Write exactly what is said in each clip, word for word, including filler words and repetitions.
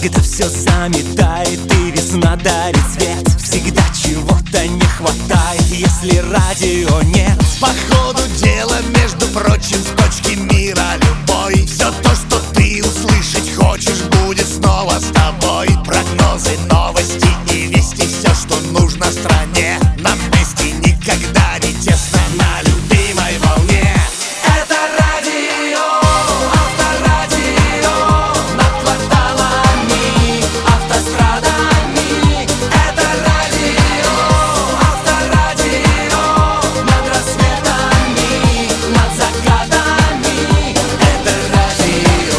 когда все заметает и весна дарит цвет. Всегда чего-то не хватает, если радио нет. По ходу дела, между прочим, с точки мира любой, все то, что ты услышать хочешь, будет снова с тобой. Прогнозы, новости и вести, все, что нужно стране. Нам вместе никогда не тесно на любимой волне. Это радио, авторадио, над кварталами, автострадами. Это радио, авторадио, над рассветами, над закатами. Это радио,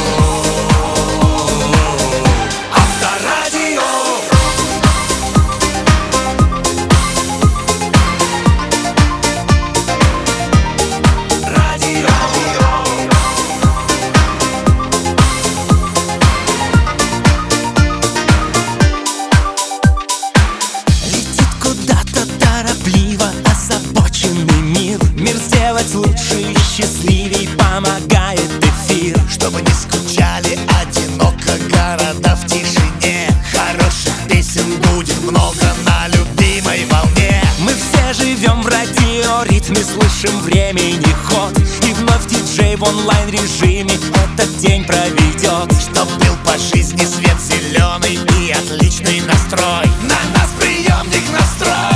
авторадио. Летит куда-то торопливо озабоченный мир. Мир сделать лучше и счастливей помогает эфир. Чтобы не скучали одиноко города в тишине, хороших песен будет много на любимой волне. Мы все живем в радиоритме, слышим времени ход, и вновь диджей в онлайн-режиме этот день проведет. Чтоб был по жизни свет зеленый и отличный настрой. На нас приемник настрой.